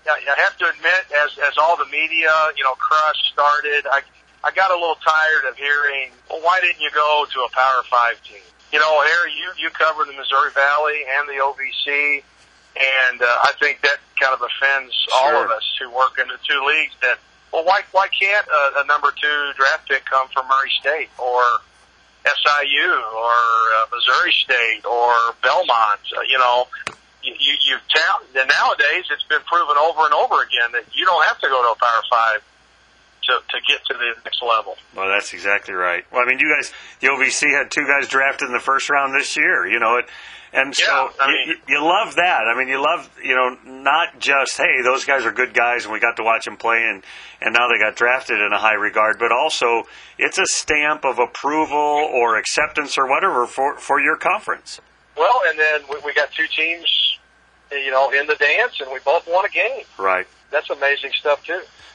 I have to admit, as all the media, crush started, I got a little tired of hearing, well, why didn't you go to a Power 5 team? Harry, you cover the Missouri Valley and the OVC, and I think that kind of offends all of us who work in the two leagues that, well, why can't a number 2 draft pick come from Murray State or SIU or Missouri State or Belmont? And nowadays it's been proven over and over again that you don't have to go to a Power 5 to get to the next level. Well, that's exactly right. Well, I mean, you guys, the OVC had 2 guys drafted in the first round this year, and so you love that. I mean, you love, not just, hey, those guys are good guys and we got to watch them play and now they got drafted in a high regard, but also it's a stamp of approval or acceptance or whatever for your conference. Well, and then we got 2 teams, in the dance, and we both won a game. Right. That's amazing stuff, too.